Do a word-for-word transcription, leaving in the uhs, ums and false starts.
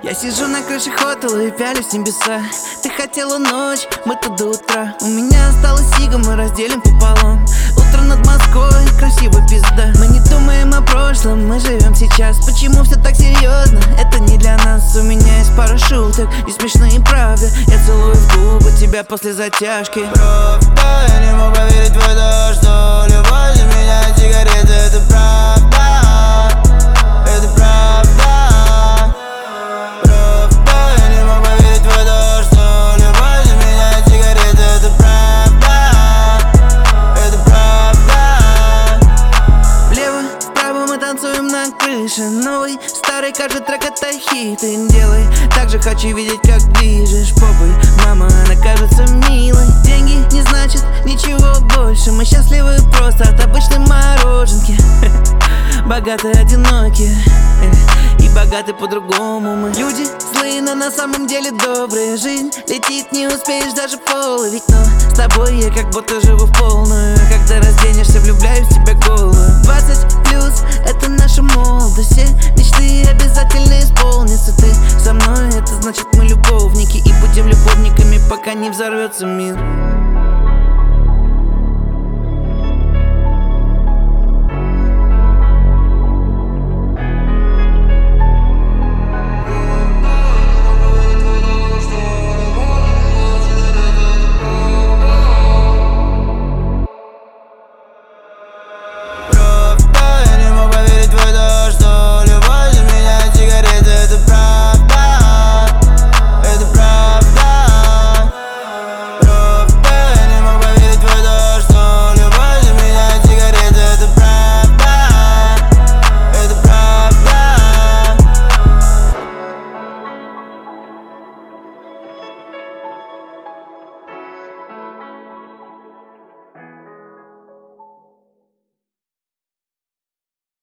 Я сижу на крыше хотела и пялюсь в небеса. Ты хотела ночь, мы тут до утра. У меня осталось сига, мы разделим пополам. Утро над Москвой, красиво пизда. Мы не думаем о прошлом, мы живем сейчас. Почему все так серьезно? Это не для нас. У меня есть пара шуток и смешные правды. Я целую в губы тебя после затяжки. Правда, я не мог поверить в это, что любовь для меня сигарета. Это правда, это правда. Правда, я не мог поверить в это, что любовь для меня сигарета. Это правда, это правда. Влево, вправо мы танцуем на крыше. Новый, старый, каждый трек это хит. И делай так же, хочу видеть, как движешь попой. Мама, она кажется милой. Деньги не значит ничего больше. Мы счастливы просто от обычной мороженки. Богатые, одинокие и богаты по-другому мы. Люди злые, но на самом деле добрые. Жизнь летит, не успеешь даже половить. Но с тобой я как будто живу в полную. Когда разденешься, влюбляюсь в тебя голую. Двадцать плюс, это наша молодость. Все мечты обязательно исполнятся. Ты со мной, это значит мы любовники. И будем любовниками, пока не взорвется мир.